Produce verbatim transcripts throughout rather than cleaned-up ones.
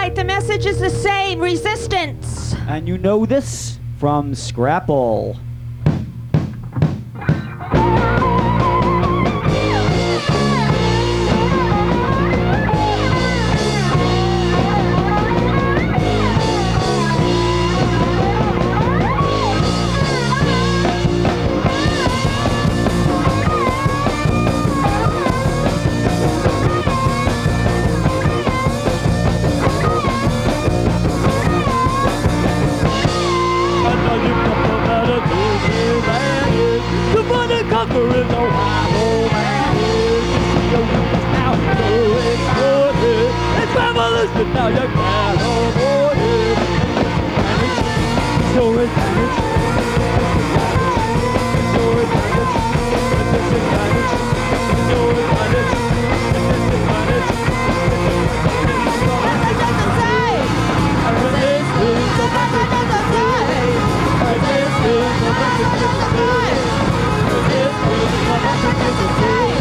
right. The message is the same. Resistance. And you know this from Scrapple. Now you can't avoid it. It's your advantage. It's your advantage. It's your advantage. It's your advantage. It's your advantage. Resistance, the message is the same. Resistance, the message is the same. Resistance, the message is the same.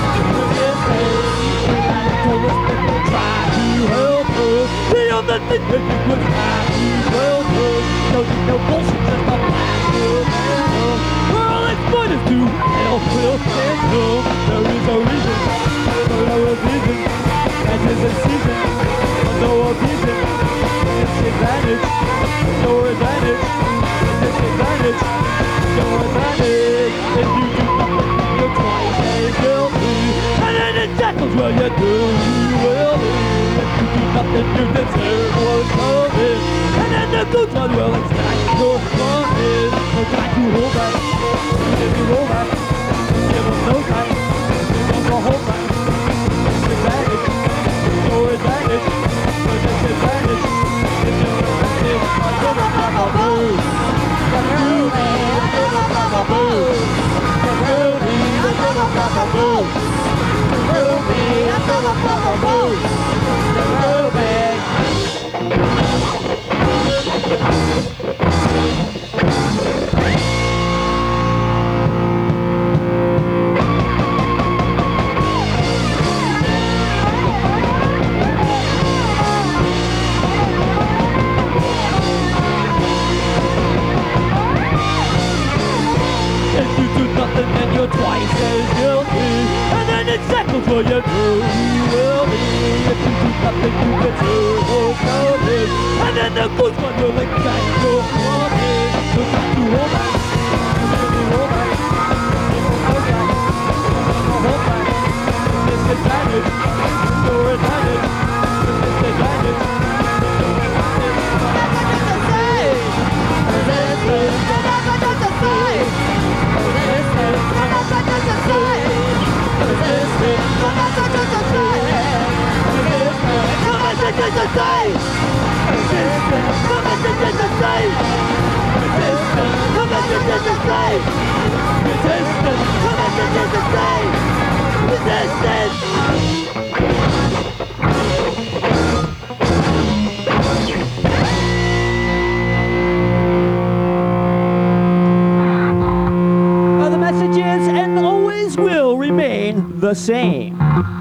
Resistance, try to help. Beyond the thing that you could have, you will do. No need no bullshit, just a blast of hell. We're all exploiters to hell will stand up. There is a reason for no reason. And there's a season for no reason. It's advantage, your advantage. It's advantage, your advantage. If you do nothing, you're twice as guilty. And then it tackles what you do, you will leave. If you do nothing, you deserve what's coming. And then the good one will extract your money. No time to hold back. If you roll back, give them no time. Don't go hold back. Disadvantage, your advantage. Your disadvantage, it's your advantage. Give them like a boost. The beauty, give them like a boost. The beauty, give them like a boost. The beauty, give them like a boost. The if you do nothing, then you're twice as guilty. And then it settles for you, you will be. If you do nothing, you get turbo coming. And then the good one will exact your money. No time to hold back. If you hold back, you won't hold back. Hold back. Disadvantage, your advantage. Disadvantage, your advantage. Resistance, that's the same. Resistance, that's the same. Resistance, that's the same. Resistance, the message is the same. Resistance, the message is the same. Resistance, the message is the same. Resistance, the message is the same. Resistance. The message is and always will remain the same.